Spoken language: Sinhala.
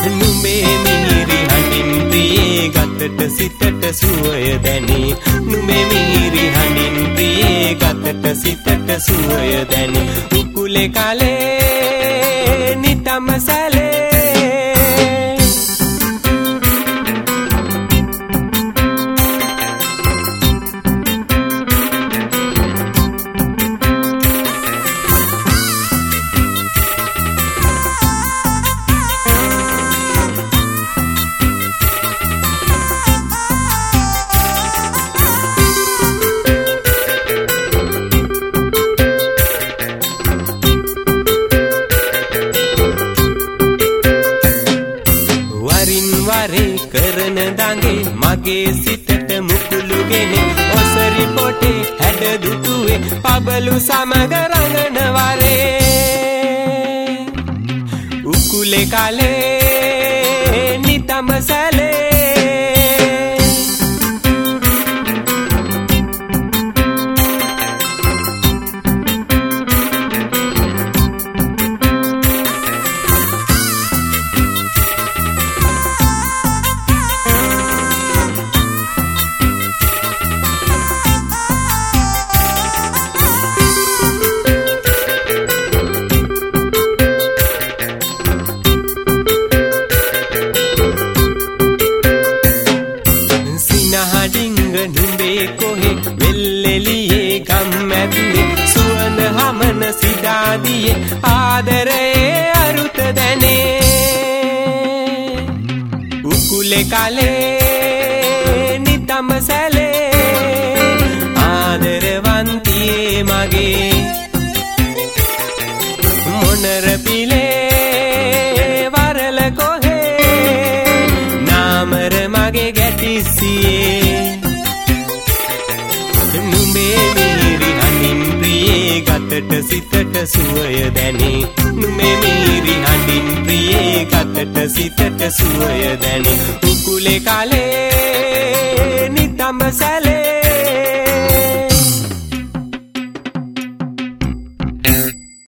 නුඹේ මිහිරි හඬින් ප්‍රියේ ගතට සිතට සුවය දැනේ නුඹේ මිහිරි හඬින් ප්‍රියේ ගතට සිතට සුවය දැනේ උකුලේ කලේ නිතම සැලේ කරන දඟේ මගේ සිතට මුකුළුගෙන ඔසරි පොටේ හැඩ දුටුවේ පබළු සමග රඟන වරේ උකුලේ කලේ නිතම සැලේ නුඹේ කොහෙ වෙල්ෙලියේ ගම්මැද්දේ සුවඳ හමන සිතාදියේ ආදරයේ අරුත දැනේ උකුලේ කලේ නිතම සැලේ ආදරවන්තියේ මගේ මොනර පිලේ වරල කොහේ නාමර මගේ ගැටිසියේ ගතට සිතට සුවය දැනේ නුඹේ මිහිරි හඬින් ප්‍රියේ ගතට සිතට සුවය දැනේ උකුලේ කලේ නිතම සැලේ